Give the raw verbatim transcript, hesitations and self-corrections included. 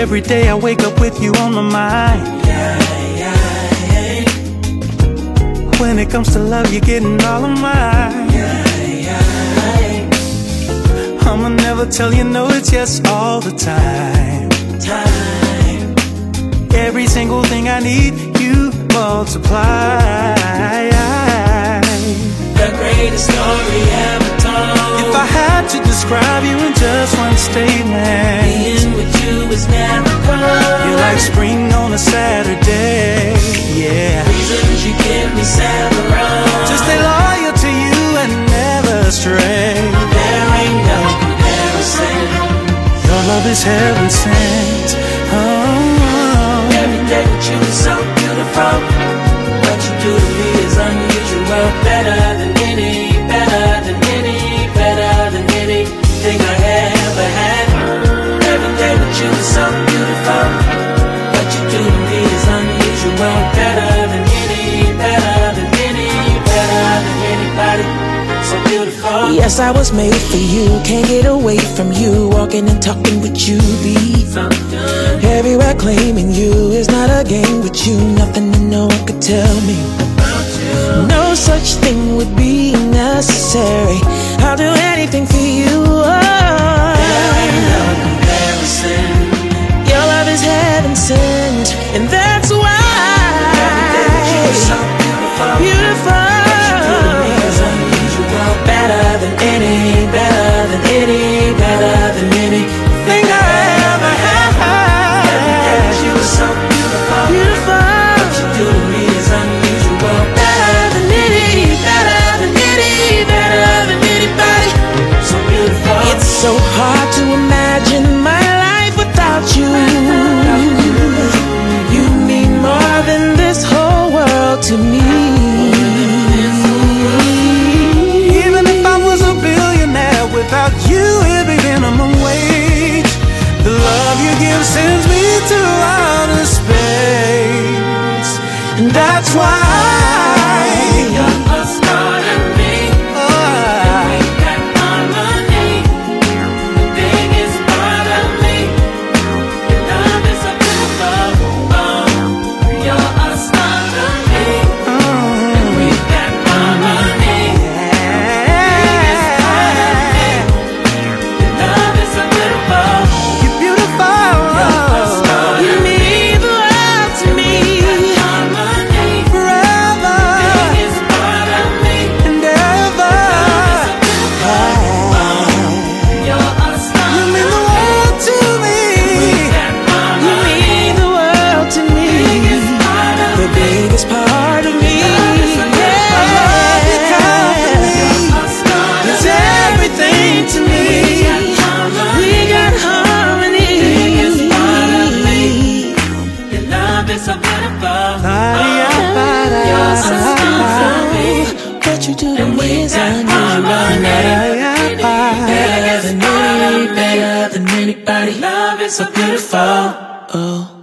Every day I wake up with you on my mind. Yeah, yeah, yeah. When it comes to love, you're getting all of mine. Yeah, yeah, yeah. I'ma never tell you no, it's yes all the time. Time. Every single thing I need, you multiply. The greatest story ever told. If I had to describe you in just one statement, being with you is never cold. you're like spring on a Saturday. Yeah. Reasons you give me several. Just stay loyal to you and never stray. There ain't no comparison. Your love is heaven sent. Oh. Every day with you is so beautiful. What you do to me is unusual. Better than any, better than any, better than anything I ever had. Every day with you is so beautiful. What you do to me is unusual. Better than any, better than any, better than anybody. So beautiful. Yes, I was made for you. Can't get away from you. Walking and talking with you, be everywhere claiming you. Is not a game with you. Nothing that no one could tell me. No such thing would be necessary. I'll do anything for you. Oh. There ain't no comparison. Your love is heaven sent, and that's why. So beautiful. Beautiful. Better than any, better than any, better than anything I ever had. Every day with you is so beautiful. Beautiful. What you do to me is unusual. Better than any, better than any, better than anybody. So beautiful. It's so hard to imagine my life without you. You mean more than this whole world to me. Without you, it'd be minimum wage. The love you give sends me to outer space, and that's why you're a star to me. Oh, we got harmony. The biggest part of me. Your love is a beautiful. Oh, you're a star to me. oh. We got harmony. What you do to me is unusual. Better than any, better than anybody. Love is so beautiful. Oh.